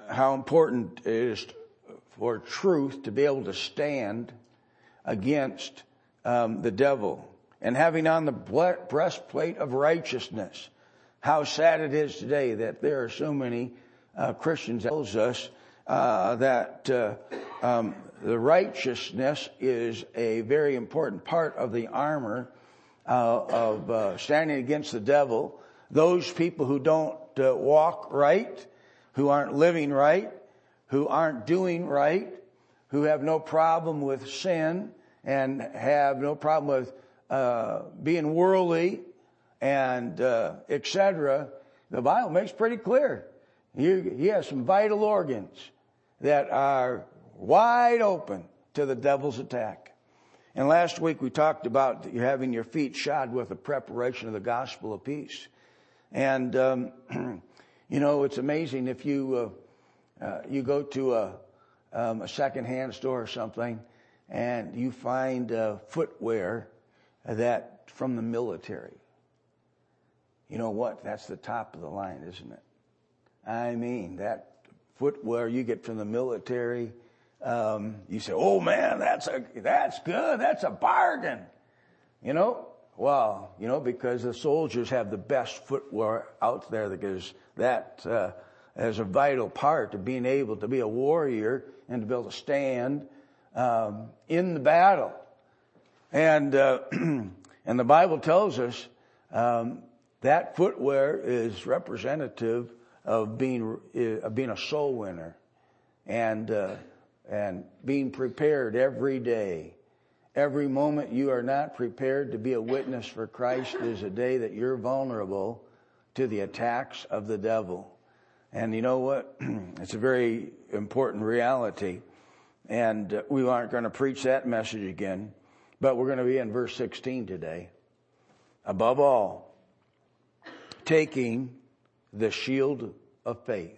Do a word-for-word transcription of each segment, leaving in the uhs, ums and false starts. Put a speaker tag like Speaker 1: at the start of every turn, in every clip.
Speaker 1: how important it is for truth to be able to stand against um, the devil. And having on the breastplate of righteousness. How sad it is today that there are so many uh, Christians that tells us uh, that uh, um, the righteousness is a very important part of the armor uh, of uh, standing against the devil. Those people who don't uh, walk right, who aren't living right, who aren't doing right, who have no problem with sin and have no problem with uh, being worldly and uh, et cetera. The Bible makes pretty clear. You, he has some vital organs that are wide open to the devil's attack. And last week we talked about you having your feet shod with the preparation of the gospel of peace. And um, you know, it's amazing if you uh, uh, you go to a, um, a secondhand store or something, and you find uh, footwear that from the military. You know what? That's the top of the line, isn't it? I mean, that footwear you get from the military. Um, you say, "Oh man, that's a that's good. That's a bargain." You know. Well, you know, because the soldiers have the best footwear out there, because that uh, is a vital part of being able to be a warrior and to be able to stand um, in the battle. And uh, and the Bible tells us um, that footwear is representative of being uh, of being a soul winner, and uh, and being prepared every day. Every moment you are not prepared to be a witness for Christ is a day that you're vulnerable to the attacks of the devil. And you know what? It's a very important reality. And we aren't going to preach that message again, but we're going to be in verse sixteen today. Above all, taking the shield of faith,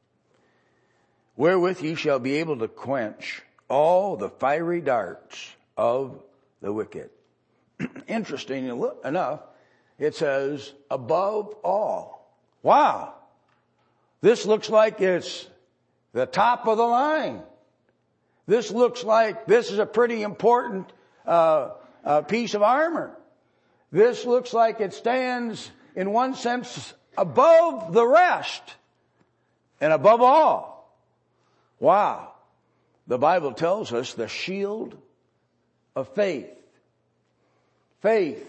Speaker 1: wherewith ye shall be able to quench all the fiery darts of the wicked. Interesting enough, it says, above all. Wow. This looks like it's the top of the line. This looks like this is a pretty important uh, uh, piece of armor. This looks like it stands, in one sense, above the rest and above all. Wow. The Bible tells us the shield of faith. Faith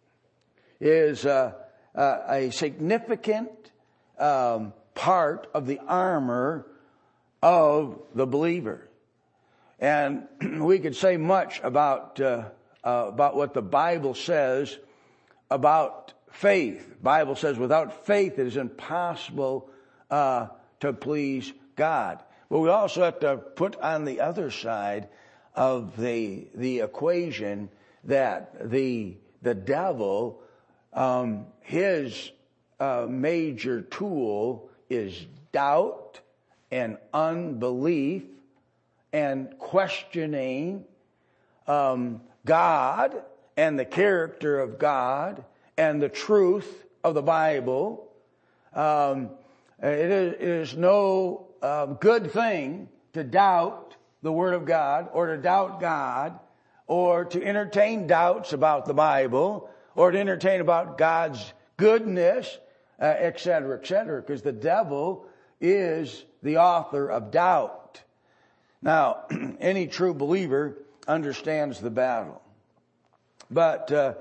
Speaker 1: is uh, uh, a significant um, part of the armor of the believer. And we could say much about uh, uh, about what the Bible says about faith. The Bible says without faith it is impossible uh, to please God. But we also have to put on the other side of the the equation that the the devil, um, his uh, major tool is doubt and unbelief and questioning um, God and the character of God and the truth of the Bible. Um, it, is, it is no uh, good thing to doubt the Word of God, or to doubt God, or to entertain doubts about the Bible, or to entertain about God's goodness, uh, et cetera, et cetera, because the devil is the author of doubt. Now, any true believer understands the battle. But uh,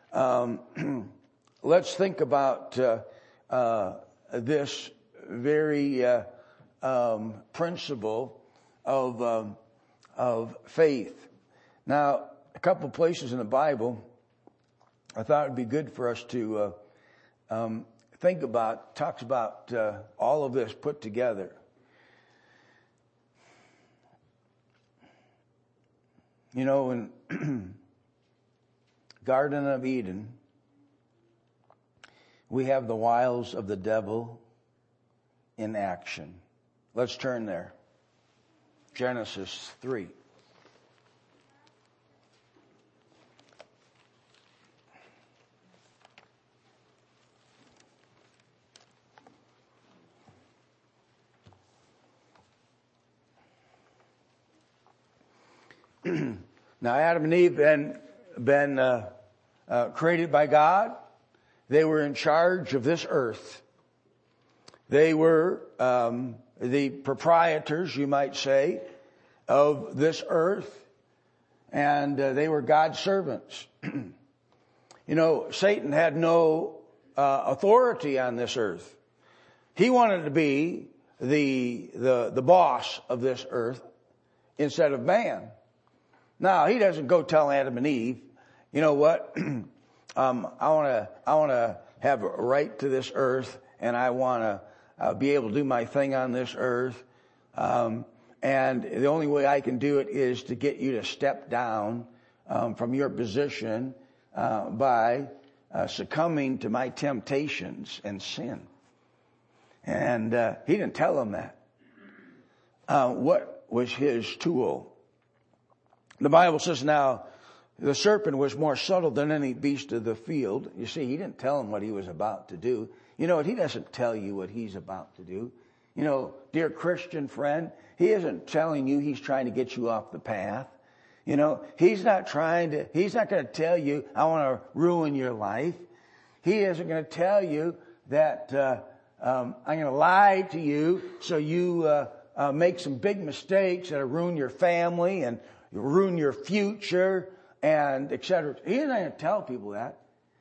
Speaker 1: um, let's think about uh, uh, this very uh, um, principle of um, of faith. Now, a couple of places in the Bible, I thought it'd be good for us to uh, um, think about. Talks about uh, all of this put together. You know, in Garden of Eden, we have the wiles of the devil in action. Let's turn there. Genesis three. now Adam and Eve been, been uh, uh, created by God. They were in charge of this earth. They were um, the proprietors, you might say, of this earth. And uh, they were God's servants. You know, Satan had no uh, authority on this earth. He wanted to be the, the, the boss of this earth instead of man. Now, he doesn't go tell Adam and Eve, you know what, um, I want to, I want to have a right to this earth, and I want to uh, be able to do my thing on this earth. Um, and the only way I can do it is to get you to step down um, from your position uh, by uh, succumbing to my temptations and sin. And uh, he didn't tell them that. Uh, what was his tool? The Bible says, now, the serpent was more subtle than any beast of the field. You see, he didn't tell him what he was about to do. You know what? He doesn't tell you what he's about to do. You know, dear Christian friend, he isn't telling you he's trying to get you off the path. You know, he's not trying to, he's not going to tell you, I want to ruin your life. He isn't going to tell you that, uh, um, I'm going to lie to you so you, uh, uh, make some big mistakes that'll ruin your family and ruin your future and et cetera. He isn't going to tell people that.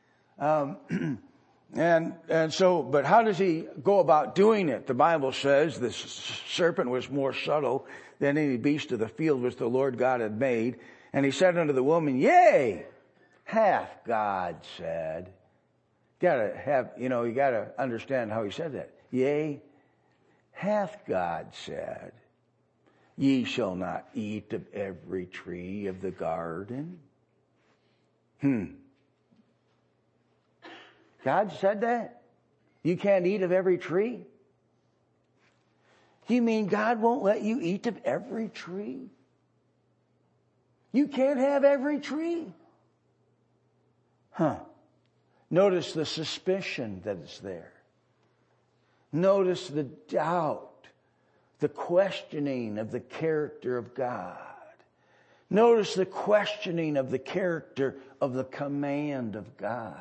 Speaker 1: Um, and, and so, but how does he go about doing it? The Bible says the serpent was more subtle than any beast of the field which the Lord God had made. And he said unto the woman, yea, hath God said. You gotta have, you know, you gotta understand how he said that. Yea, hath God said, ye shall not eat of every tree of the garden. Hmm. God said that? You can't eat of every tree? You mean God won't let you eat of every tree? You can't have every tree? Huh. Notice the suspicion that is there. Notice the doubt, the questioning of the character of God. Notice the questioning of the character of the command of God.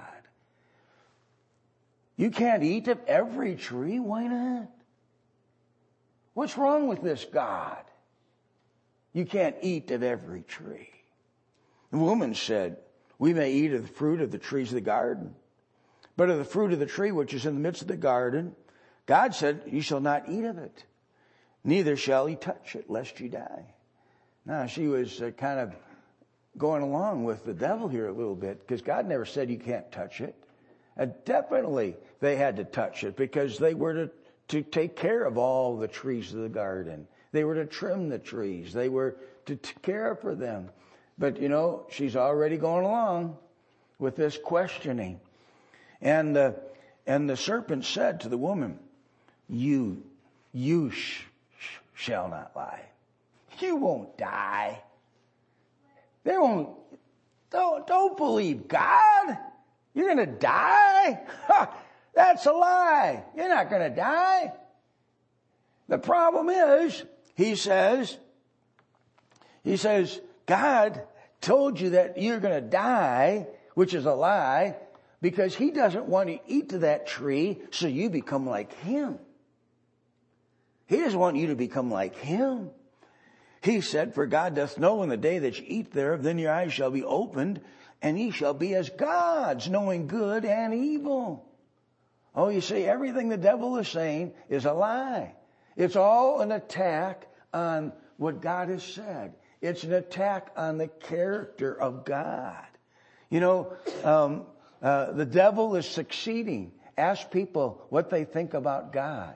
Speaker 1: You can't eat of every tree? Why not? What's wrong with this God? You can't eat of every tree. The woman said, we may eat of the fruit of the trees of the garden, but of the fruit of the tree which is in the midst of the garden, God said, you shall not eat of it, neither shall ye touch it, lest ye die. Now, she was uh, kind of going along with the devil here a little bit, because God never said you can't touch it. Uh, definitely they had to touch it, because they were to, to take care of all the trees of the garden. They were to trim the trees. They were to, to care for them. But, you know, she's already going along with this questioning. And, uh, and the serpent said to the woman, you, you sh- sh- shall not lie. You won't die. They won't, don't, don't believe God. You're going to die? Ha, that's a lie. You're not going to die. The problem is, he says, he says, God told you that you're going to die, which is a lie, because he doesn't want you to eat to that tree so you become like him. He doesn't want you to become like him. He said, for God doth know in the day that you eat thereof, then your eyes shall be opened, and ye shall be as gods, knowing good and evil. Oh, you see, everything the devil is saying is a lie. It's all an attack on what God has said. It's an attack on the character of God. You know, um, uh, the devil is succeeding. Ask people what they think about God.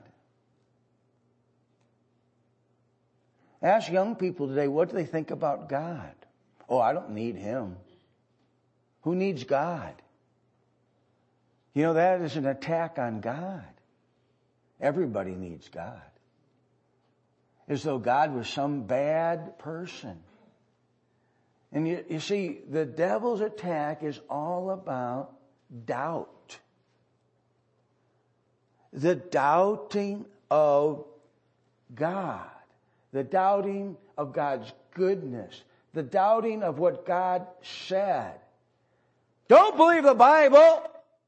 Speaker 1: Ask young people today, what do they think about God? Oh, I don't need him. Who needs God? You know, that is an attack on God. Everybody needs God. As though God was some bad person. And you, you see, the devil's attack is all about doubt. The doubting of God. The doubting of God's goodness. the doubting of what God said. Don't believe the Bible.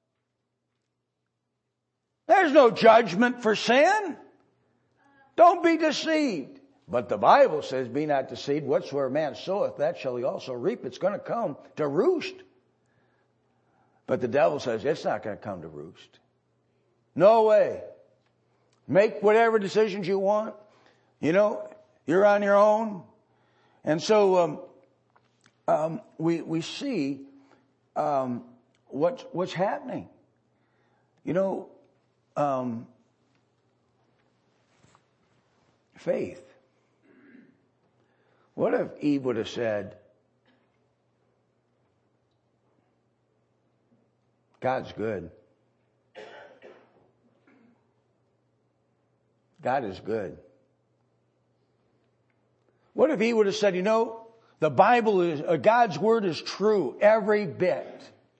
Speaker 1: There's no judgment for sin. Don't be deceived. But the Bible says, be not deceived. Whatsoever man soweth, that shall he also reap. It's going to come to roost. But the devil says, it's not going to come to roost. No way. Make whatever decisions you want. You know, you're on your own. And so um, um, we we see um, what, what's happening. You know, um, faith. What if Eve would have said, God's good. God is good. What if he would have said, you know, the Bible is, uh, God's word is true, every bit.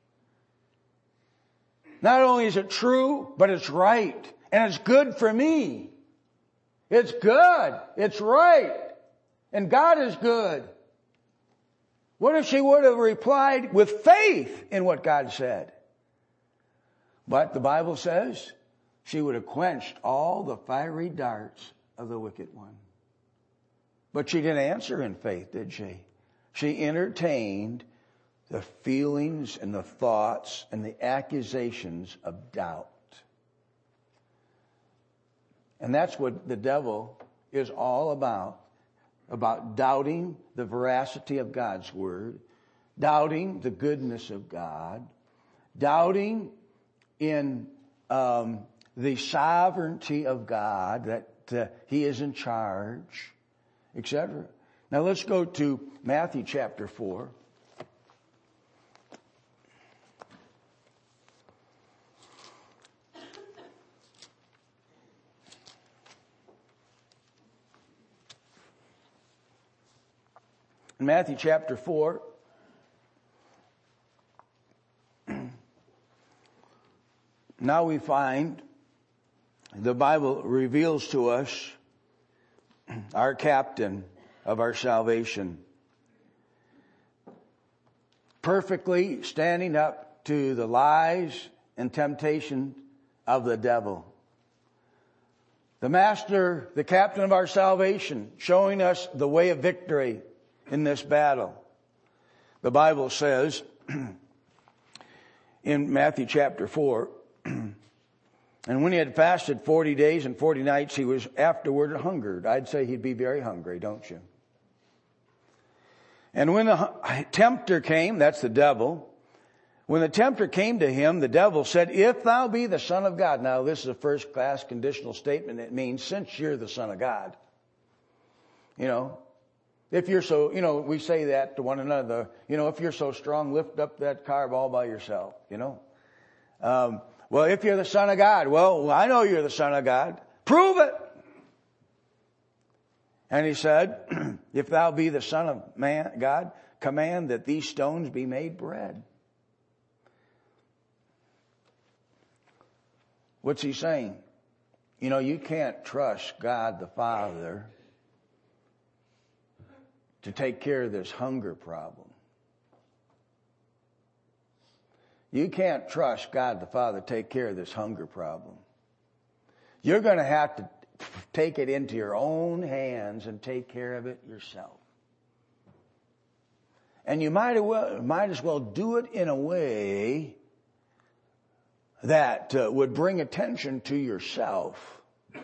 Speaker 1: Not only is it true, but it's right. And it's good for me. It's good. It's right. And God is good. What if she would have replied with faith in what God said? But the Bible says she would have quenched all the fiery darts of the wicked one. But she didn't answer in faith, did she? She entertained the feelings and the thoughts and the accusations of doubt. And that's what the devil is all about. About doubting the veracity of God's word, doubting the goodness of God, doubting in um, the sovereignty of God, that uh, he is in charge, et cetera. Now let's go to Matthew chapter four. In Matthew chapter four, now we find the Bible reveals to us our captain of our salvation, perfectly standing up to the lies and temptation of the devil. The master, the captain of our salvation, showing us the way of victory in this battle. The Bible says in Matthew chapter four, and when he had fasted forty days and forty nights, he was afterward hungered. I'd say he'd be very hungry, don't you? And when the tempter came, that's the devil, when the tempter came to him, the devil said, if thou be the Son of God. Now this is a first class conditional statement. It means since you're the Son of God. You know, if you're so, you know, we say that to one another, you know, if you're so strong, lift up that carb all by yourself, you know. Um, well, if you're the Son of God, well, I know you're the Son of God. Prove it. And he said, if thou be the Son of man, God, command that these stones be made bread. What's he saying? You know, you can't trust God the Father to take care of this hunger problem. You can't trust God the Father to take care of this hunger problem. You're going to have to take it into your own hands and take care of it yourself. And you might as well, might as well do it in a way that uh, would bring attention to yourself.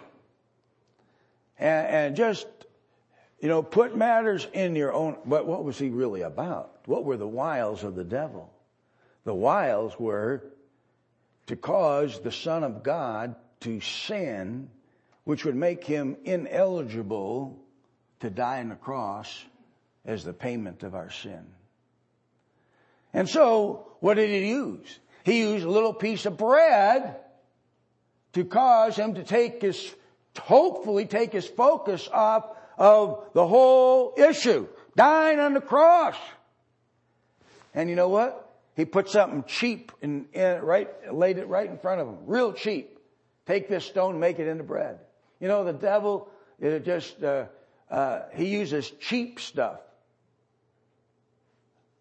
Speaker 1: And, and just, you know, put matters in your own. But what was he really about? What were the wiles of the devil? The wiles were to cause the Son of God to sin, which would make him ineligible to die on the cross as the payment of our sin. And so, what did he use? He used a little piece of bread to cause him to take his, hopefully take his focus off of the whole issue, dying on the cross. And you know what? He put something cheap in, in right, laid it right in front of him, real cheap. Take this stone, make it into bread. You know, the devil, it just, uh, uh, he uses cheap stuff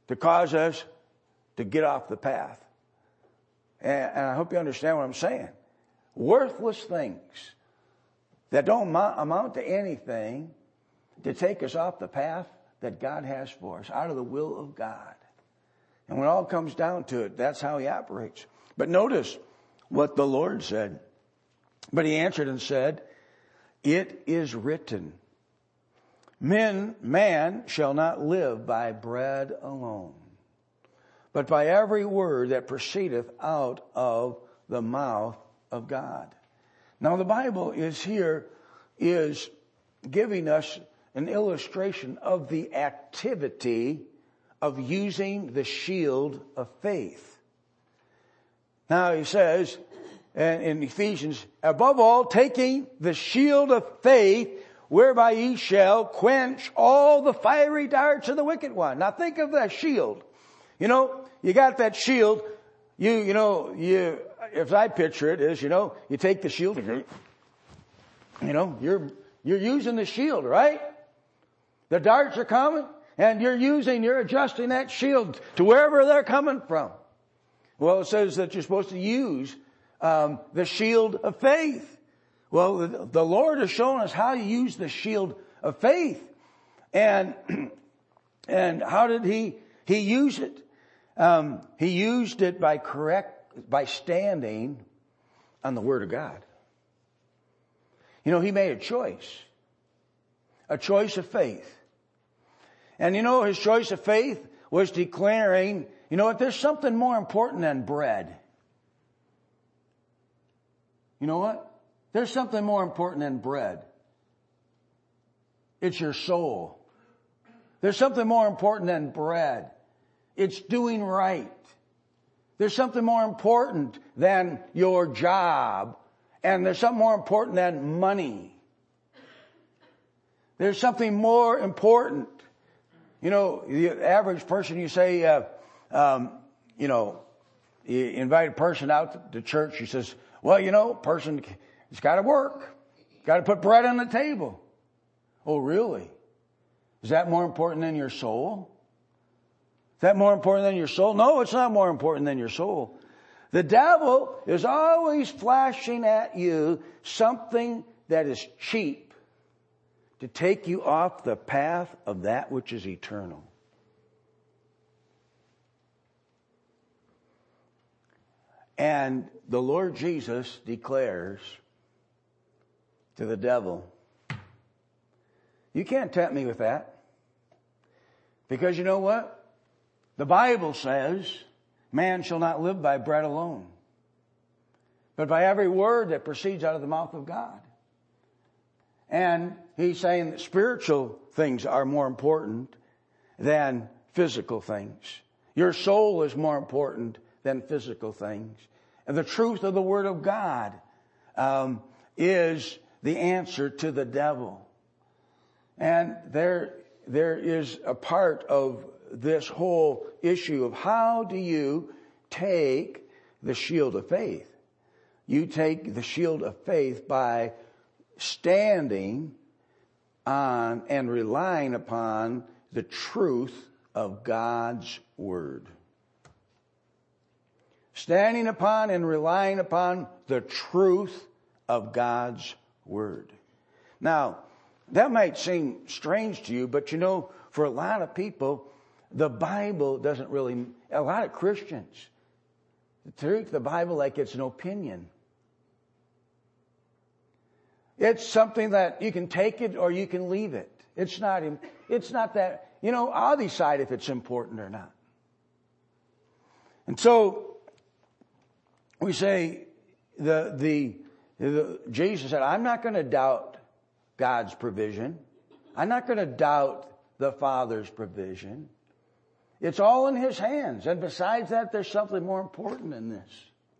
Speaker 1: to cause us to get off the path. And, and I hope you understand what I'm saying. Worthless things that don't amount to anything to take us off the path that God has for us, out of the will of God. And when it all comes down to it, that's how he operates. But notice what the Lord said. But he answered and said, it is written, Men, man shall not live by bread alone, but by every word that proceedeth out of the mouth of God. Now the Bible is here, is giving us an illustration of the activity of using the shield of faith. Now he says, and in Ephesians, above all, taking the shield of faith, whereby ye shall quench all the fiery darts of the wicked one. Now think of that shield. You know, you got that shield. You, you know, you, if I picture it is, you know, you take the shield, you know, you're, you're using the shield, right? The darts are coming and you're using, you're adjusting that shield to wherever they're coming from. Well, it says that you're supposed to use um, the shield of faith. Well, the, the Lord has shown us how to use the shield of faith. And, and how did he, he use it? Um, he used it by correct, by standing on the Word of God. You know, he made a choice. A choice of faith. And you know, his choice of faith was declaring, you know what, there's something more important than bread. You know what? There's something more important than bread. It's your soul. There's something more important than bread. It's doing right. There's something more important than your job. And there's something more important than money. There's something more important. You know, the average person, you say, uh, um, you know, you invite a person out to church. He says, well, you know, person, it's got to work. Got to put bread on the table. Oh, really? Is that more important than your soul? Is that more important than your soul? No, it's not more important than your soul. The devil is always flashing at you something that is cheap to take you off the path of that which is eternal. And the Lord Jesus declares to the devil, you can't tempt me with that. Because you know what? The Bible says, man shall not live by bread alone, but by every word that proceeds out of the mouth of God. And he's saying that spiritual things are more important than physical things. Your soul is more important than physical things. And the truth of the Word of God um, is the answer to the devil. And there, there is a part of this whole issue of how do you take the shield of faith? You take the shield of faith by standing on and relying upon the truth of God's Word. Standing upon and relying upon the truth of God's Word. Now, that might seem strange to you, but you know, for a lot of people, the Bible doesn't really, a lot of Christians treat the Bible like it's an opinion. It's something that you can take it or you can leave it. It's not, it's not that, you know, I'll decide if it's important or not. And so we say the, the, the Jesus said, I'm not going to doubt God's provision. I'm not going to doubt the Father's provision. It's all in His hands. And besides that, there's something more important than this.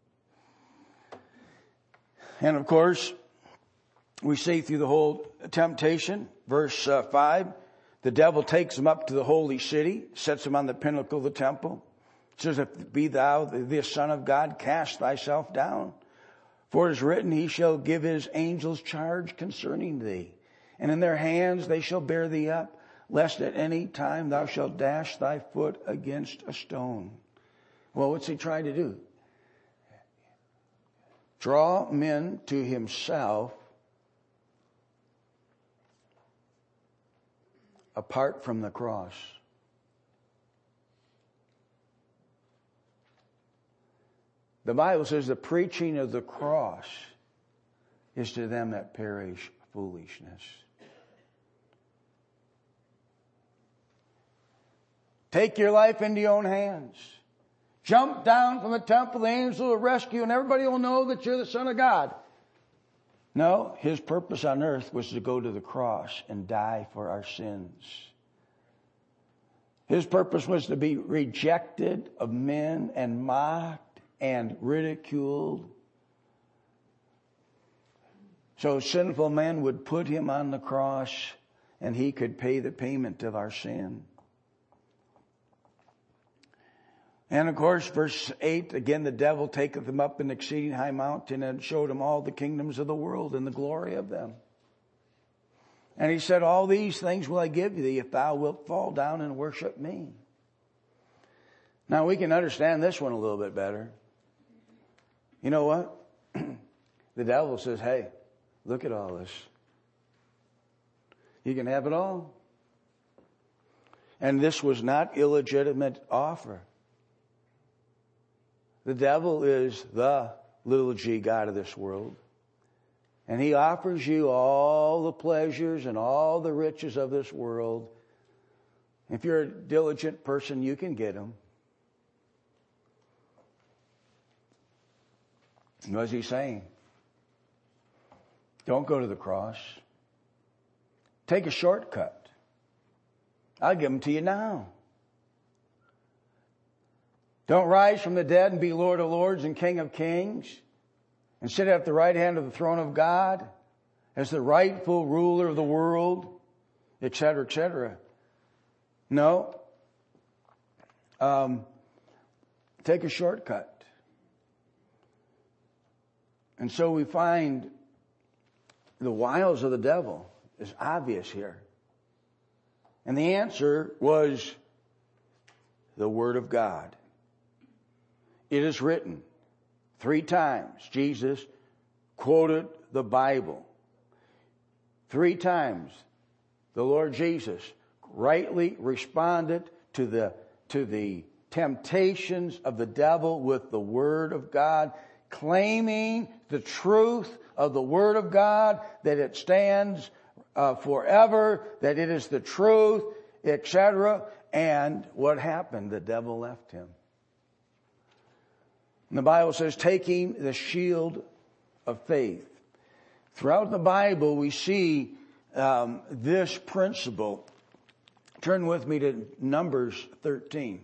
Speaker 1: And of course, we see through the whole temptation, verse uh, five, the devil takes him up to the holy city, sets him on the pinnacle of the temple. It says, if be thou the Son of God, cast thyself down. For it is written, he shall give his angels charge concerning thee. And in their hands they shall bear thee up, lest at any time thou shalt dash thy foot against a stone. Well, what's he trying to do? Draw men to himself apart from the cross. The Bible says the preaching of the cross is to them that perish foolishness. Take your life into your own hands. Jump down from the temple, the angels will rescue, and everybody will know that you're the Son of God. No, his purpose on earth was to go to the cross and die for our sins. His purpose was to be rejected of men and mocked and ridiculed. So sinful men would put him on the cross and he could pay the payment of our sin. And of course, verse eight, again, the devil taketh him up an exceeding high mountain and showed him all the kingdoms of the world and the glory of them. And he said, all these things will I give thee if thou wilt fall down and worship me. Now we can understand this one a little bit better. You know what? The devil says, hey, look at all this. You can have it all. And this was not illegitimate offer. The devil is the little g god of this world. And he offers you all the pleasures and all the riches of this world. If you're a diligent person, you can get them. What's he saying? Don't go to the cross. Take a shortcut. I'll give them to you now. Don't rise from the dead and be Lord of Lords and King of Kings and sit at the right hand of the throne of God as the rightful ruler of the world, et cetera, et cetera. No. Um, take a shortcut. And so we find the wiles of the devil is obvious here. And the answer was the Word of God. It is written. Three times Jesus quoted the Bible. Three times the Lord Jesus rightly responded to the, to the temptations of the devil with the Word of God, claiming the truth of the Word of God, that it stands uh, forever, that it is the truth, et cetera. And what happened? The devil left him. And the Bible says, taking the shield of faith. Throughout the Bible, we see um, this principle. Turn with me to Numbers thirteen.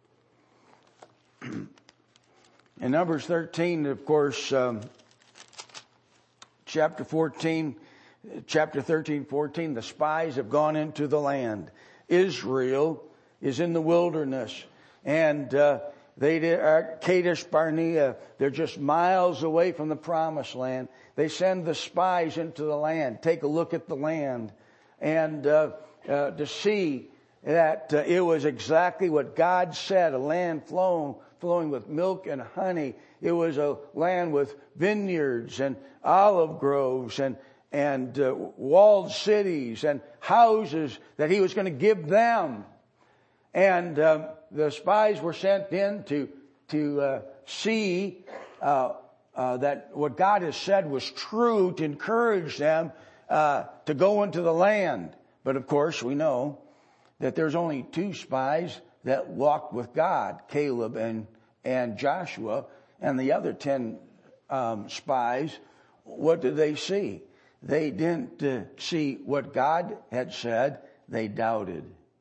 Speaker 1: In Numbers thirteen, of course, um, chapter fourteen, chapter thirteen, fourteen, the spies have gone into the land. Israel is in the wilderness, and uh, they are Kadesh Barnea. They're just miles away from the promised land. They send the spies into the land, take a look at the land, and uh, uh, to see that uh, it was exactly what God said, a land flowing, flowing with milk and honey. It was a land with vineyards and olive groves and and uh, walled cities and houses that he was going to give them. And um, the spies were sent in to to uh, see uh, uh, that what God has said was true, to encourage them uh, to go into the land. But of course, we know that there's only two spies that walked with God, Caleb and and Joshua, and the other ten um, spies. What did they see? They didn't uh, see what God had said. They doubted.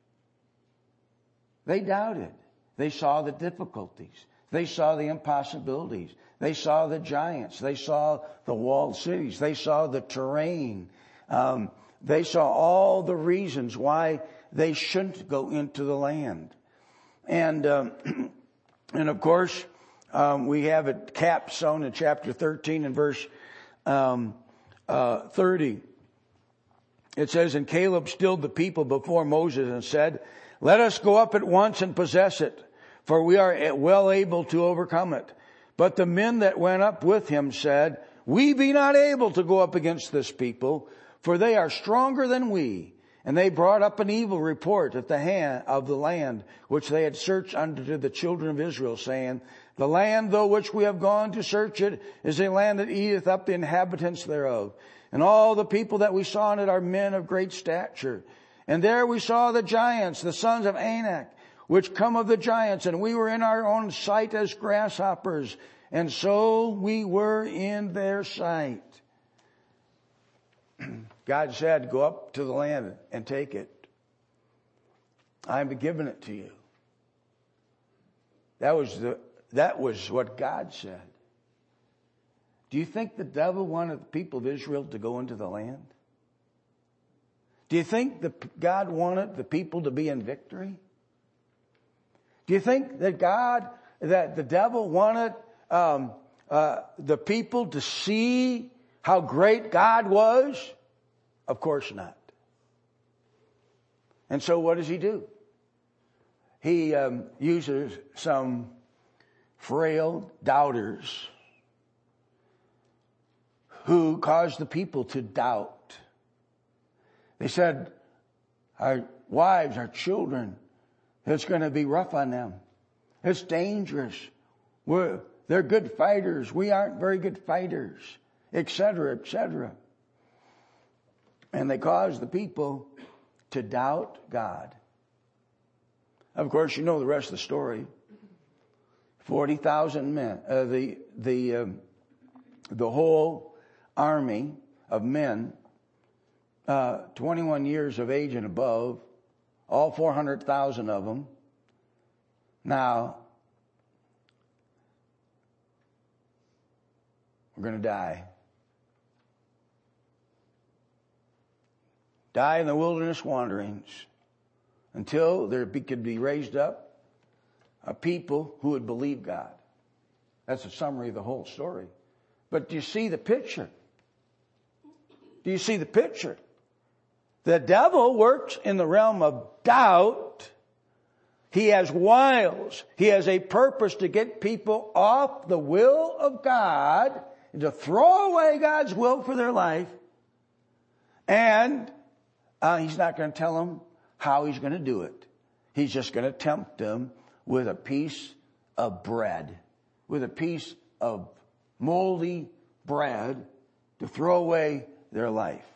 Speaker 1: They doubted. They saw the difficulties. They saw the impossibilities. They saw the giants. They saw the walled cities. They saw the terrain. Um, they saw all the reasons why they shouldn't go into the land. And, um, and of course, um, we have it capstone in chapter thirteen and verse, um, uh, thirty. It says, and Caleb stilled the people before Moses and said, let us go up at once and possess it, for we are well able to overcome it. But the men that went up with him said, we be not able to go up against this people, for they are stronger than we. And they brought up an evil report at the hand of the land which they had searched unto the children of Israel, saying, the land though which we have gone to search it is a land that eateth up the inhabitants thereof. And all the people that we saw in it are men of great stature. And there we saw the giants, the sons of Anak, which come of the giants, and we were in our own sight as grasshoppers, and so we were in their sight. God said, go up to the land and take it. I'm giving it to you. That was the, that was what God said. Do you think the devil wanted the people of Israel to go into the land? Do you think that God wanted the people to be in victory? Do you think that God, that the devil wanted um, uh, the people to see how great God was? Of course not. And so what does he do? He um, uses some frail doubters who caused the people to doubt. They said, our wives, our children, it's going to be rough on them. It's dangerous. We're, they're good fighters. We aren't very good fighters, et cetera, et cetera. And they caused the people to doubt God. Of course, you know the rest of the story. Forty thousand men, uh, the the um, the whole army of men, uh, twenty-one years of age and above, all four hundred thousand of them. Now, we're going to die. Die in the wilderness wanderings until there could be raised up a people who would believe God. That's a summary of the whole story. But do you see the picture? Do you see the picture? The devil works in the realm of doubt. He has wiles. He has a purpose to get people off the will of God and to throw away God's will for their life. And uh, he's not going to tell them how he's going to do it. He's just going to tempt them with a piece of bread, with a piece of moldy bread to throw away their life.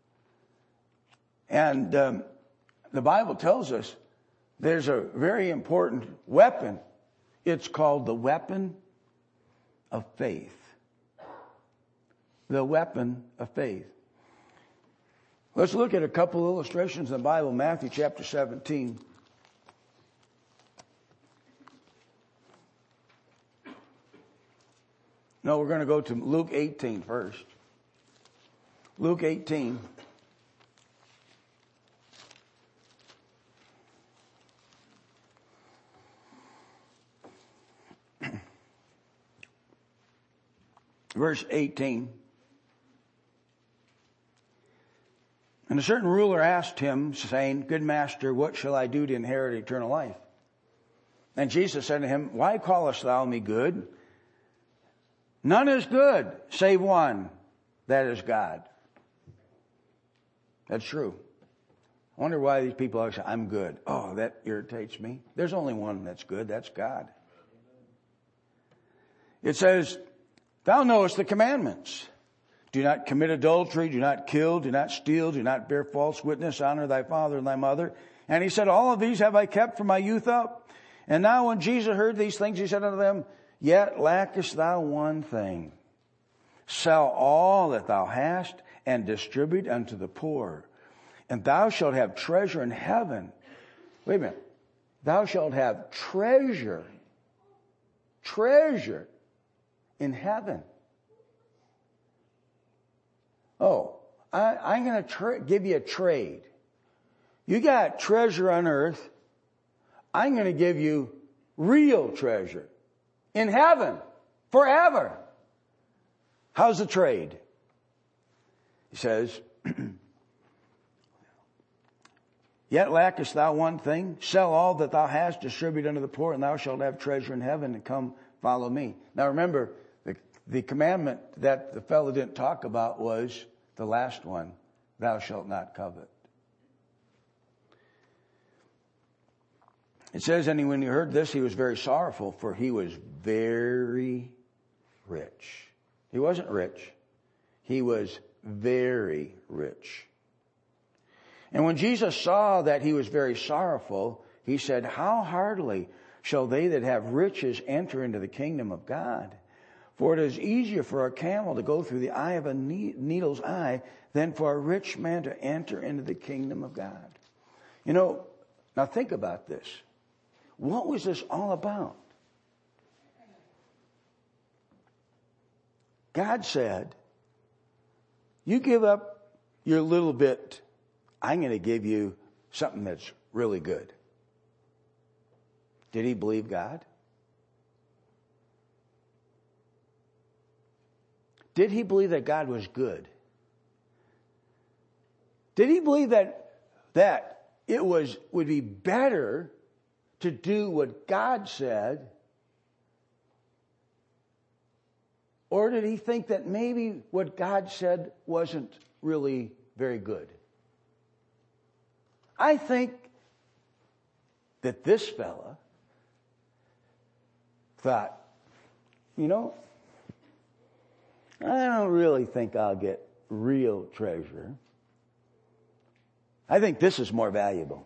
Speaker 1: And um, the Bible tells us there's a very important weapon. It's called the weapon of faith. The weapon of faith. Let's look at a couple illustrations in the Bible. Matthew chapter seventeen. No, we're going to go to Luke eighteen first. Luke eighteen. Verse eighteen. And a certain ruler asked him, saying, Good master, what shall I do to inherit eternal life? And Jesus said to him, Why callest thou me good? None is good, save one, that is God. That's true. I wonder why these people always say, I'm good. Oh, that irritates me. There's only one that's good, that's God. It says, Thou knowest the commandments. Do not commit adultery, do not kill, do not steal, do not bear false witness, honor thy father and thy mother. And he said, All of these have I kept from my youth up. And now when Jesus heard these things, he said unto them, Yet lackest thou one thing. Sell all that thou hast and distribute unto the poor. And thou shalt have treasure in heaven. Wait a minute. Thou shalt have treasure. Treasure in heaven. Oh, I, I'm going to tra- give you a trade. You got treasure on earth. I'm going to give you real treasure in heaven forever. How's the trade? He says, Yet lackest thou one thing. Sell all that thou hast, distribute unto the poor, and thou shalt have treasure in heaven, and come follow me. Now remember, the, the commandment that the fellow didn't talk about was the last one. Thou shalt not covet. It says, and when he heard this, he was very sorrowful, for he was very rich. He wasn't rich. He was very rich. And when Jesus saw that he was very sorrowful, he said, how hardly shall they that have riches enter into the kingdom of God? For it is easier for a camel to go through the eye of a needle's eye than for a rich man to enter into the kingdom of God. You know, now think about this. What was this all about? God said, you give up your little bit, I'm going to give you something that's really good. Did he believe God? Did he believe that God was good? Did he believe that, that it was, would be better to do what God said? Or did he think that maybe what God said wasn't really very good? I think that this fella thought, you know, I don't really think I'll get real treasure. I think this is more valuable.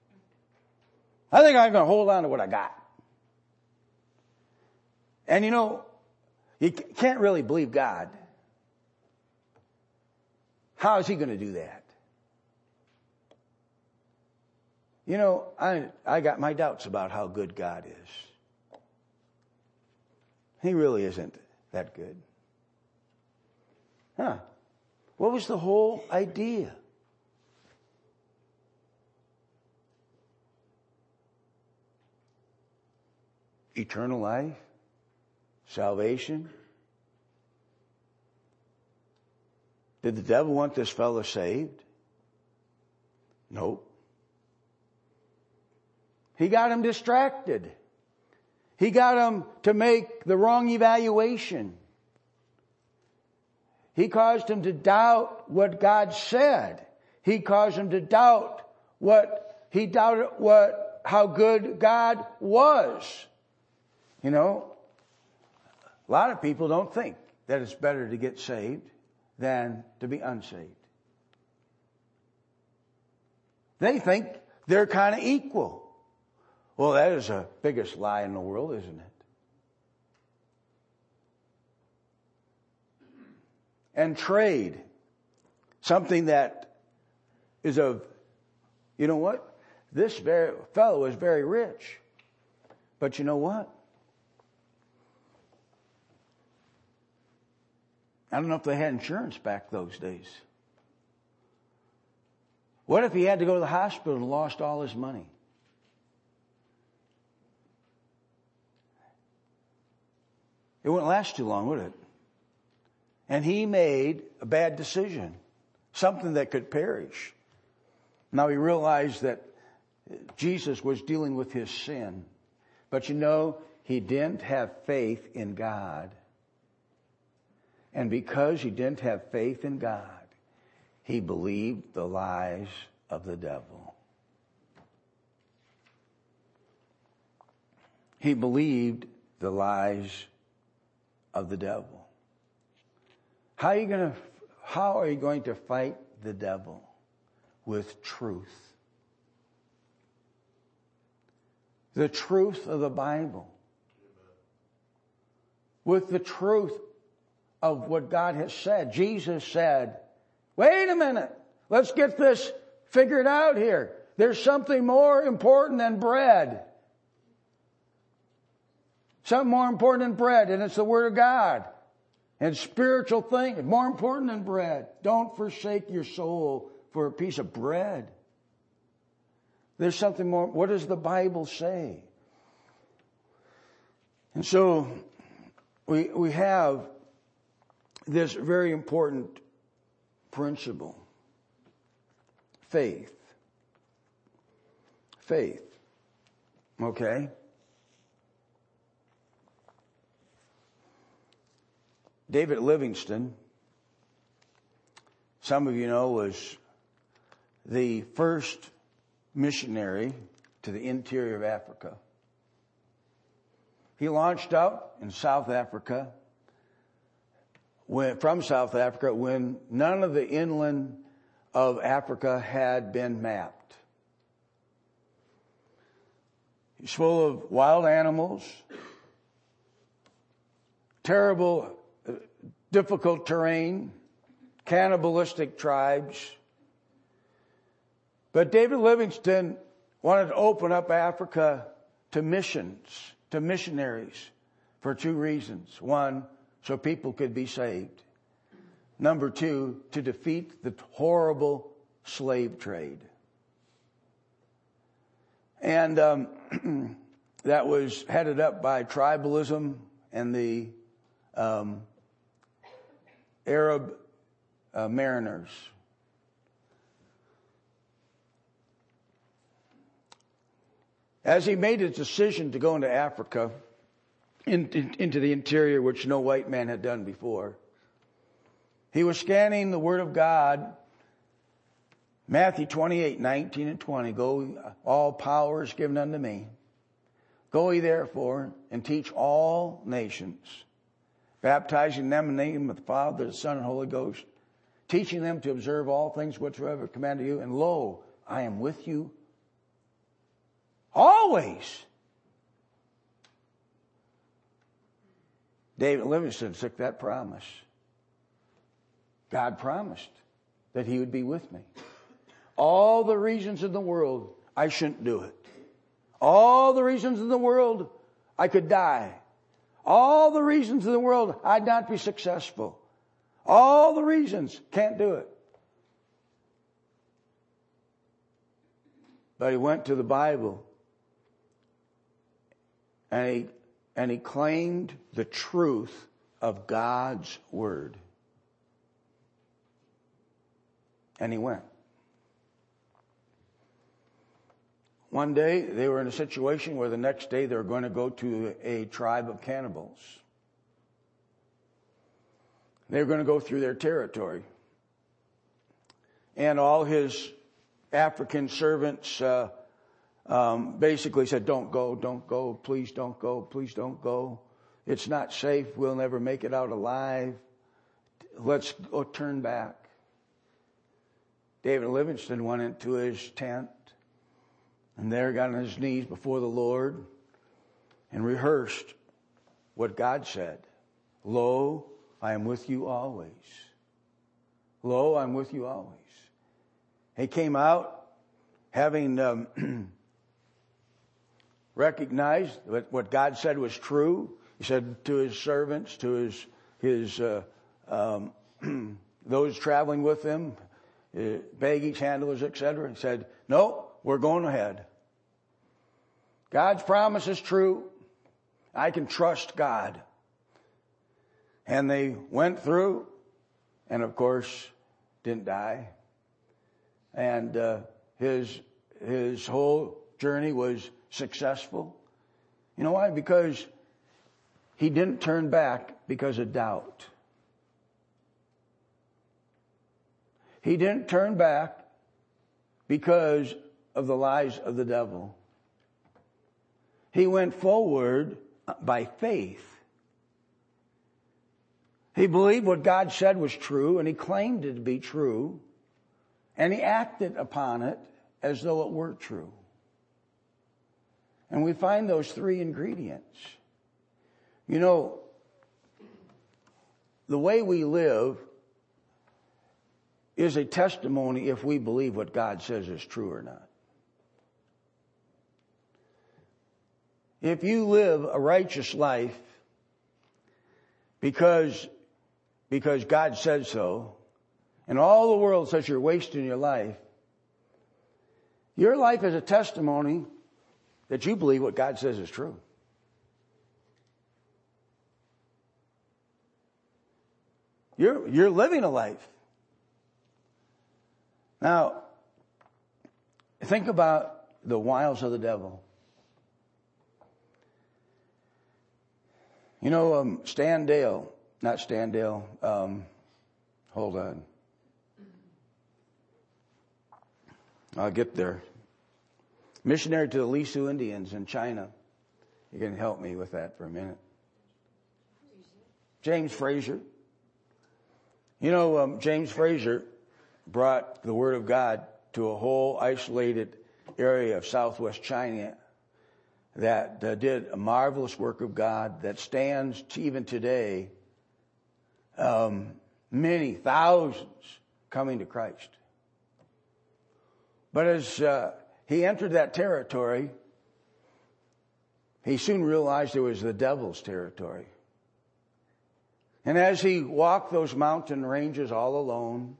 Speaker 1: I think I'm going to hold on to what I got. And you know, you can't really believe God. How is he going to do that? You know, I I got my doubts about how good God is. He really isn't that good. Huh. What was the whole idea? Eternal life? Salvation? Did the devil want this fellow saved? Nope. He got him distracted. He got him to make the wrong evaluation. He caused him to doubt what God said. He caused him to doubt what, he doubted what, how good God was. You know, a lot of people don't think that it's better to get saved than to be unsaved. They think they're kind of equal. Well, that is the biggest lie in the world, isn't it? And trade, something that is of, you know what? This very fellow is very rich. But you know what? I don't know if they had insurance back those days. What if he had to go to the hospital and lost all his money? It wouldn't last too long, would it? And he made a bad decision, something that could perish. Now he realized that Jesus was dealing with his sin. But you know, he didn't have faith in God. And because he didn't have faith in God, he believed the lies of the devil. He believed the lies of the devil. How are you going to, how are you going to fight the devil? With truth. The truth of the Bible. With the truth of what God has said. Jesus said, wait a minute, let's get this figured out here. There's something more important than bread. Something more important than bread, and it's the Word of God. And spiritual things, more important than bread. Don't forsake your soul for a piece of bread. There's something more. What does the Bible say? And so we we have this very important principle. Faith. faith. Okay? David Livingstone, some of you know, was the first missionary to the interior of Africa. He launched out in South Africa, when, from South Africa, when none of the inland of Africa had been mapped. He's full of wild animals, terrible, difficult terrain, cannibalistic tribes. But David Livingstone wanted to open up Africa to missions, to missionaries, for two reasons. One, so people could be saved. Number two, to defeat the horrible slave trade. And um, that was headed up by tribalism and the um, Arab uh, mariners. As he made his decision to go into Africa, in, in, into the interior, which no white man had done before, he was scanning the Word of God. Matthew twenty-eight, nineteen and twenty. Go, all power is given unto me. Go ye therefore and teach all nations, baptizing them in the name of the Father, the Son, and Holy Ghost, teaching them to observe all things whatsoever I commanded you. And lo, I am with you always. David Livingstone took that promise. God promised that he would be with me. All the reasons in the world I shouldn't do it. All the reasons in the world I could die. All the reasons in the world I'd not be successful. All the reasons, can't do it. But he went to the Bible and he, and he claimed the truth of God's Word. And he went. One day, they were in a situation where the next day they were going to go to a tribe of cannibals. They were going to go through their territory. And all his African servants uh, um, basically said, don't go, don't go, please don't go, please don't go. It's not safe. We'll never make it out alive. Let's go turn back. David Livingstone went into his tent and there got on his knees before the Lord and rehearsed what God said. Lo, I am with you always. Lo, I'm with you always. He came out having um, recognized that what God said was true. He said to his servants, to his, his uh, um, those traveling with him, Uh, baggage handlers, et cetera. He said, no, we're going ahead. God's promise is true. I can trust God. And they went through and, of course, didn't die. And uh, his his whole journey was successful. You know why? Because he didn't turn back because of doubt. He didn't turn back because of the lies of the devil. He went forward by faith. He believed what God said was true, and he claimed it to be true, and he acted upon it as though it were true. And we find those three ingredients. You know, the way we live is a testimony if we believe what God says is true or not. If you live a righteous life because, because God said so, and all the world says you're wasting your life, your life is a testimony that you believe what God says is true. You're, you're living a life. Now, think about the wiles of the devil. You know, um, Stan Dale, not Stan Dale, um, hold on. I'll get there. Missionary to the Lisu Indians in China. You can help me with that for a minute. James Fraser. You know, um, James Fraser brought the Word of God to a whole isolated area of southwest China that uh, did a marvelous work of God that stands to even today, um, many thousands coming to Christ. But as uh, he entered that territory, he soon realized it was the devil's territory. And as he walked those mountain ranges all alone,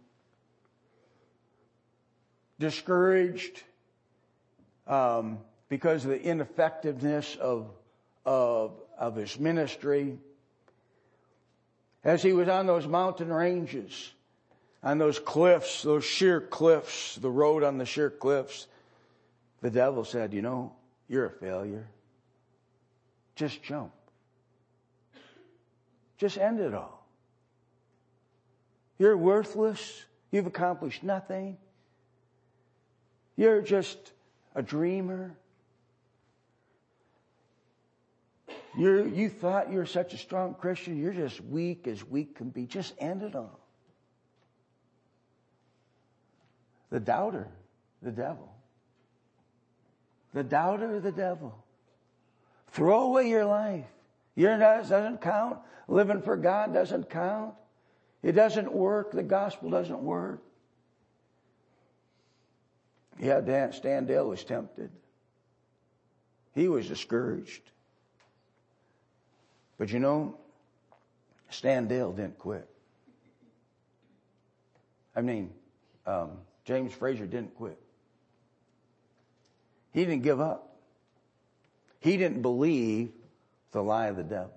Speaker 1: discouraged um, because of the ineffectiveness of, of, of his ministry, as he was on those mountain ranges, on those cliffs, those sheer cliffs, the road on the sheer cliffs, the devil said, you know, you're a failure. Just jump. Just end it all. You're worthless. You've accomplished nothing. You're just a dreamer. You're, you thought you were such a strong Christian. You're just weak as weak can be. Just end it all. The doubter, the devil. The doubter, the devil. Throw away your life. Your life doesn't count. Living for God doesn't count. It doesn't work. The gospel doesn't work. Yeah, Dan, Stan Dale was tempted. He was discouraged. But you know, Stan Dale didn't quit. I mean, um, James Fraser didn't quit. He didn't give up. He didn't believe the lie of the devil.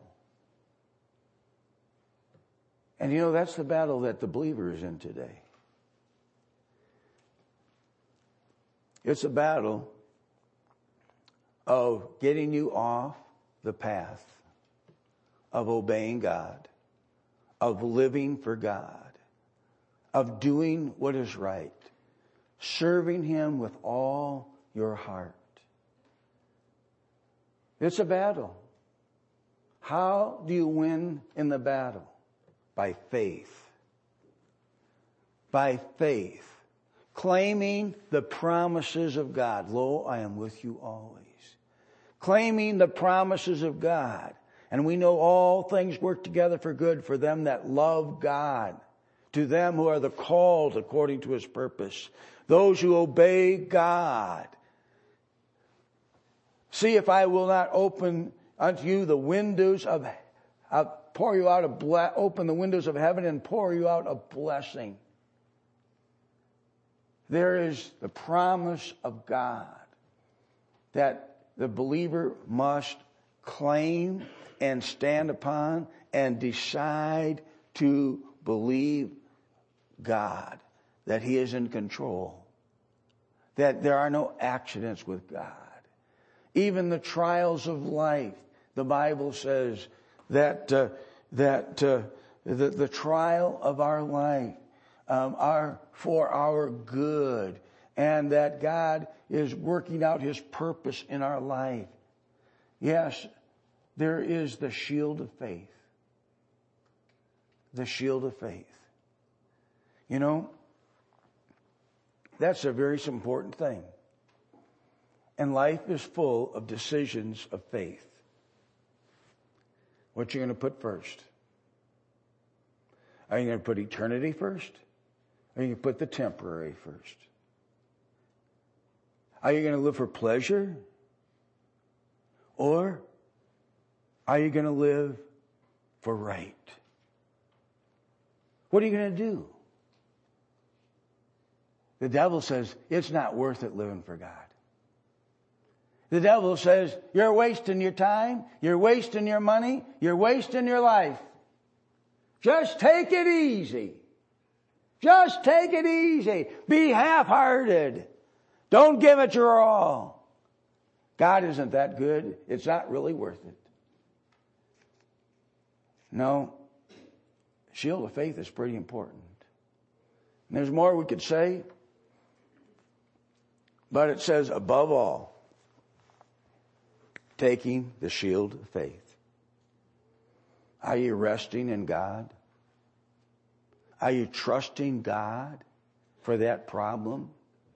Speaker 1: And you know, that's the battle that the believer is in today. It's a battle of getting you off the path of obeying God, of living for God, of doing what is right, serving Him with all your heart. It's a battle. How do you win in the battle? By faith. By faith. Claiming the promises of God. Lo, I am with you always. Claiming the promises of God. And we know all things work together for good for them that love God. To them who are the called according to His purpose. Those who obey God. See if I will not open unto you the windows of, I'll pour you out a ble- open the windows of heaven and pour you out a blessing. There is the promise of God that the believer must claim and stand upon and decide to believe God, that He is in control, that there are no accidents with God. Even the trials of life, the Bible says that uh, that uh, the, the trial of our life um, are for our good, and that God is working out His purpose in our life. Yes, there is the shield of faith. The shield of faith. You know, that's a very important thing. And life is full of decisions of faith. What you going to put first? Are you going to put eternity first? Or are you going to put the temporary first? Are you going to live for pleasure? Or are you going to live for right? What are you going to do? The devil says, it's not worth it living for God. The devil says, you're wasting your time, you're wasting your money, you're wasting your life. Just take it easy. Just take it easy. Be half-hearted. Don't give it your all. God isn't that good. It's not really worth it. No, shield of faith is pretty important. And there's more we could say, but it says above all, taking the shield of faith. Are you resting in God? Are you trusting God for that problem?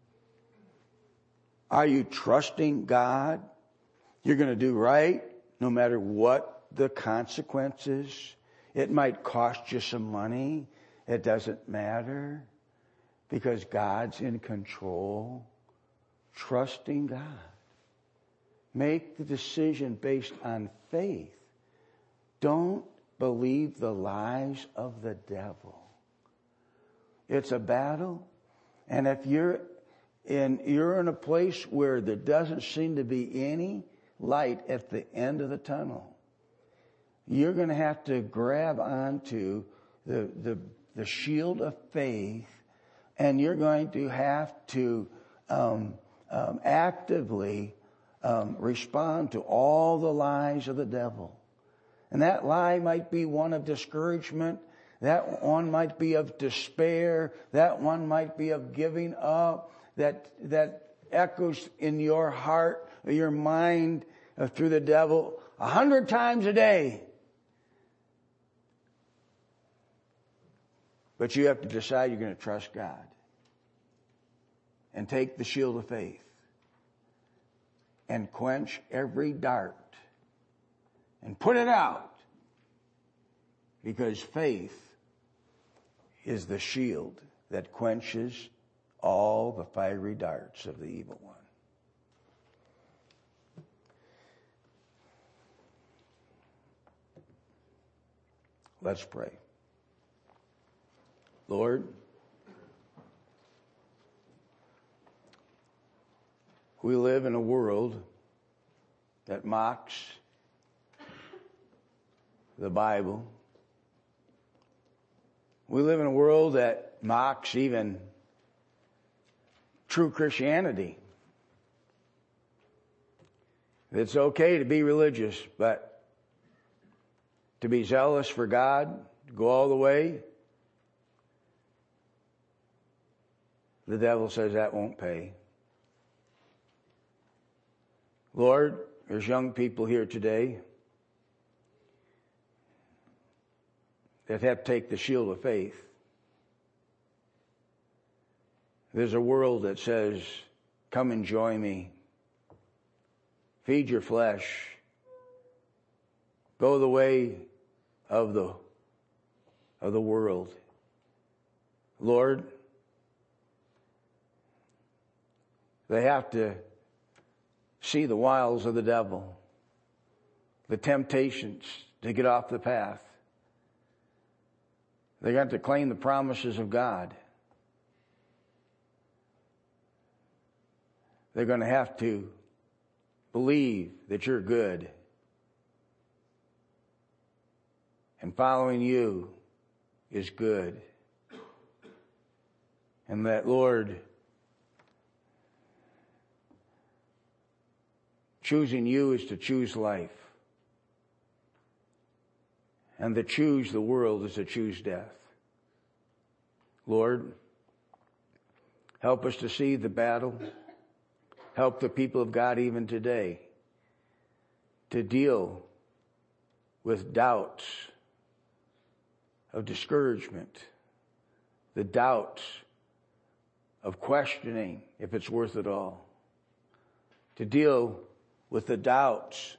Speaker 1: Are you trusting God? You're going to do right no matter what the consequences. It might cost you some money. It doesn't matter because God's in control. Trusting God. Make the decision based on faith. Don't believe the lies of the devil. It's a battle. And if you're in, you're in a place where there doesn't seem to be any light at the end of the tunnel, you're going to have to grab onto the, the, the shield of faith, and you're going to have to um, um, actively um, respond to all the lies of the devil. And that lie might be one of discouragement. That one might be of despair. That one might be of giving up. That, that echoes in your heart or your mind uh, through the devil a hundred times a day. But you have to decide you're going to trust God and take the shield of faith and quench every dart and put it out, because faith is the shield that quenches all the fiery darts of the evil one. Let's pray. Lord, we live in a world that mocks the Bible. We live in a world that mocks even true Christianity. It's okay to be religious, but to be zealous for God, to go all the way, the devil says that won't pay. Lord, there's young people here today that have to take the shield of faith. There's a world that says, come enjoy me. Feed your flesh. Go the way of the, of the world. Lord, they have to see the wiles of the devil, the temptations to get off the path. They got to claim the promises of God. They're going to have to believe that you're good. And following you is good. And that, Lord, choosing you is to choose life. And to choose the world is to choose death. Lord, help us to see the battle. Help the people of God even today to deal with doubts of discouragement, the doubts of questioning if it's worth it all, to deal with the doubts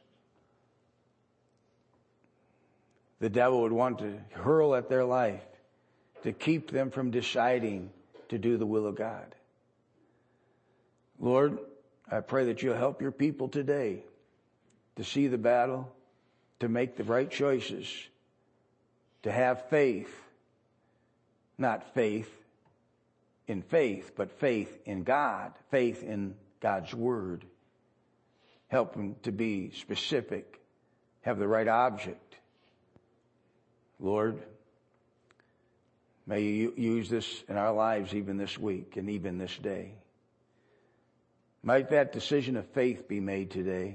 Speaker 1: the devil would want to hurl at their life to keep them from deciding to do the will of God. Lord, I pray that you'll help your people today to see the battle, to make the right choices, to have faith, not faith in faith, but faith in God, faith in God's Word. Help them to be specific, have the right object. Lord, may you use this in our lives even this week and even this day. Might that decision of faith be made today.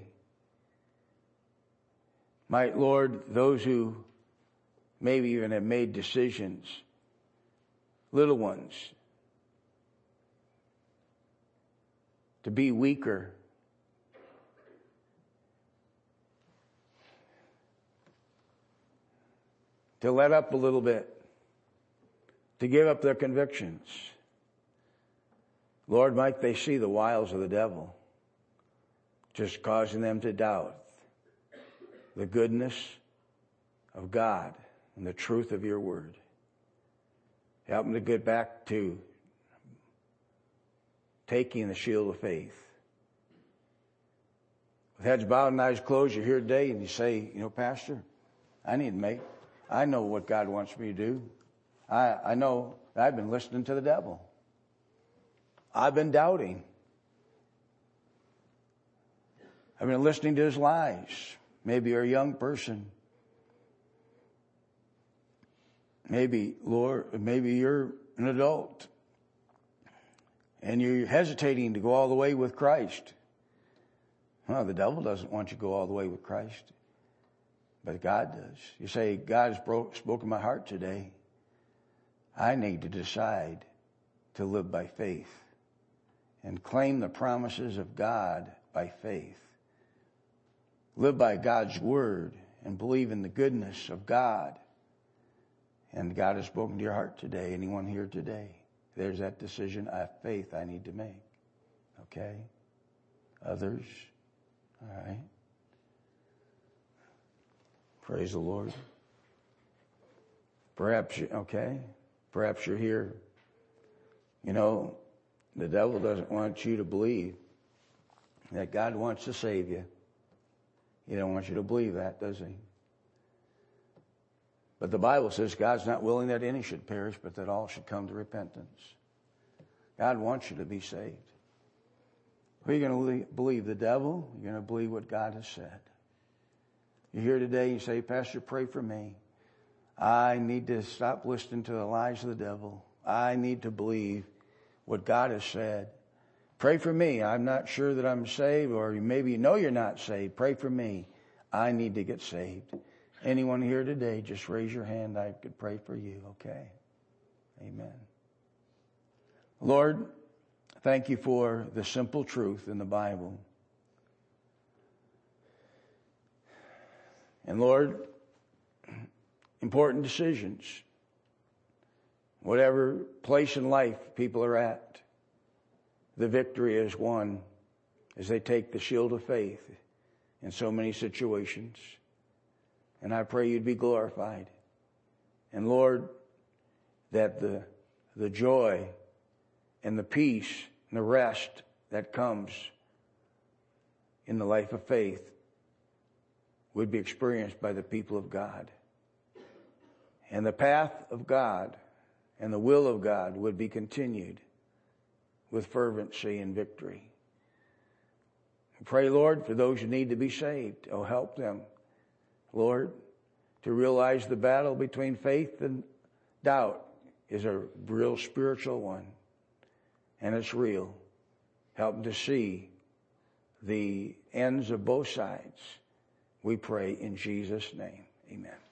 Speaker 1: Might, Lord, those who maybe even have made decisions, little ones, to be weaker, to let up a little bit, to give up their convictions. Lord, might they see the wiles of the devil, just causing them to doubt the goodness of God and the truth of your word. Help them to get back to taking the shield of faith. With heads bowed and eyes closed, you're here today and you say, you know, Pastor, I need to make, I know what God wants me to do. I, I know I've been listening to the devil. I've been doubting. I've been listening to his lies. Maybe you're a young person. Maybe, Lord, maybe you're an adult and you're hesitating to go all the way with Christ. Well, the devil doesn't want you to go all the way with Christ, but God does. You say, God has broke, spoken my heart today. I need to decide to live by faith and claim the promises of God by faith. Live by God's word and believe in the goodness of God. And God has spoken to your heart today. Anyone here today? There's that decision of faith I need to make. Okay? Others? All right. Praise the Lord. Perhaps, you, okay, perhaps you're here. You know, the devil doesn't want you to believe that God wants to save you. He don't want you to believe that, does he? But the Bible says God's not willing that any should perish, but that all should come to repentance. God wants you to be saved. Are you going to believe the devil? You're going to believe what God has said. You're here today and you say, Pastor, pray for me. I need to stop listening to the lies of the devil. I need to believe what God has said. Pray for me. I'm not sure that I'm saved, or maybe you know you're not saved. Pray for me. I need to get saved. Anyone here today, just raise your hand. I could pray for you, okay? Amen. Lord, thank you for the simple truth in the Bible. And Lord, important decisions, whatever place in life people are at, the victory is won as they take the shield of faith in so many situations. And I pray you'd be glorified. And Lord, that the, the joy and the peace and the rest that comes in the life of faith would be experienced by the people of God. And the path of God and the will of God would be continued with fervency and victory. Pray, Lord, for those who need to be saved. Oh, help them, Lord, to realize the battle between faith and doubt is a real spiritual one. And it's real. Help them to see the ends of both sides. We pray in Jesus' name. Amen.